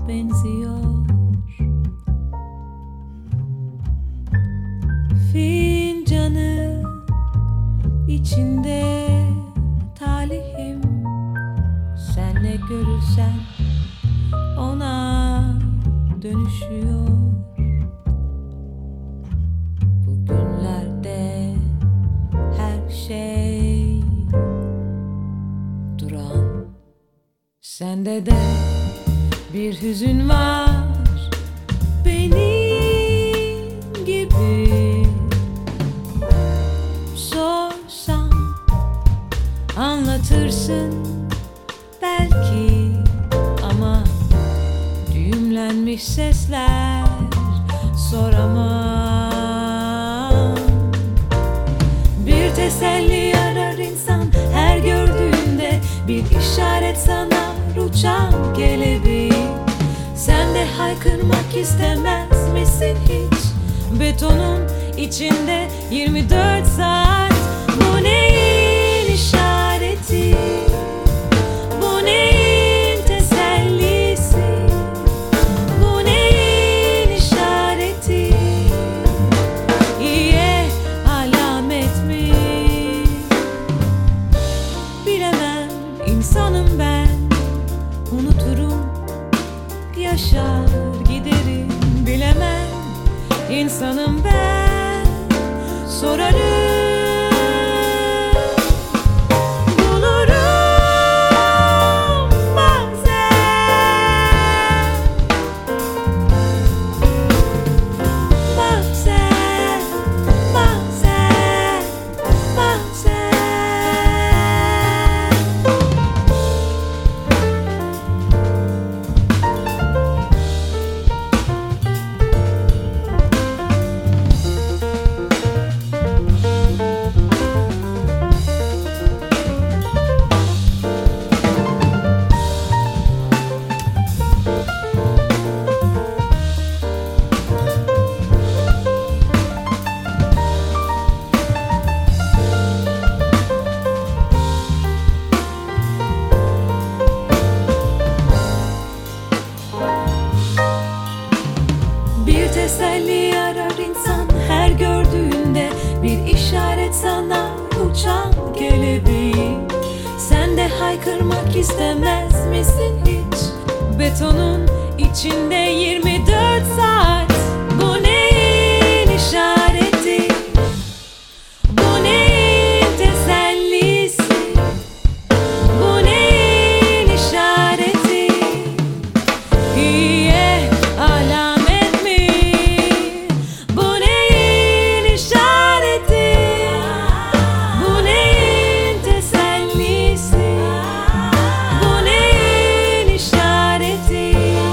benziyor. Fincanı içinde talihim, sen ne görürsen ona dönüşüyor. Bugünlerde her şey duran, sende de bir hüzün var benim gibi. Sorsam anlatırsın belki, ama düğümlenmiş sesler soramam. Bir teselli arar insan her gördüğünde, bir işaret sanar uçan kelebeği. Sen de haykırmak istemez misin hiç? Betonun içinde 24 saat. Bu neyin işareti? Bu neyin tesellisi? Bu neyin işareti? İyiye alamet mi? Bilemem, insanım ben. Unuturum, yaşar giderim. Bilemem, insanım ben. Sorarım, bulurum bazen. Bazen, bazen, bazen. Bir teselli arar insan her gördüğünde, bir işaret sanar uçan kelebeği. Sen de haykırmak istemez misin hiç? Betonun içinde 24 saat. Bu neyin işareti? Bu neyin tesellisi? Bu neyin işareti? İyiye alamet mi? Bu neyin işareti? Bu neyin tesellisi? Bu neyin işareti?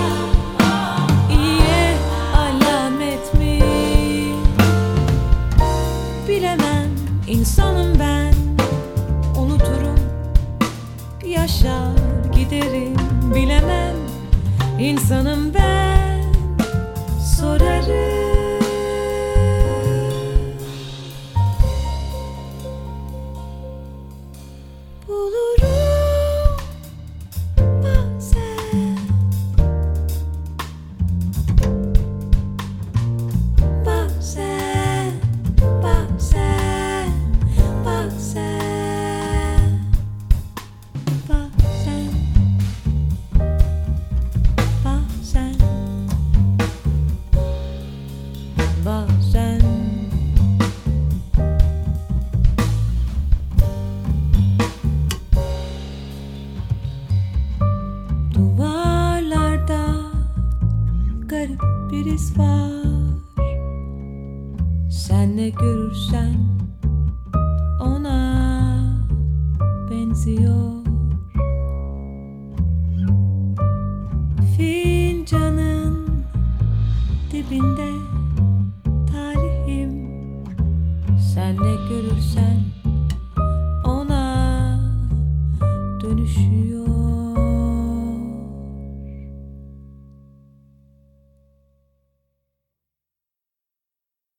İyiye alamet mi? Bilemem, insanım ben. Unuturum, yaşar giderim. Bilemem, insanım ben. Sorarım, bulurum bazen. Bazen, bazen, bazen, bazen, bazen, bazen. Duvarlarda garip bir iz var. Sen ne görürsen ona benziyor. Fincanın dibinde talihim, sen ne görürsen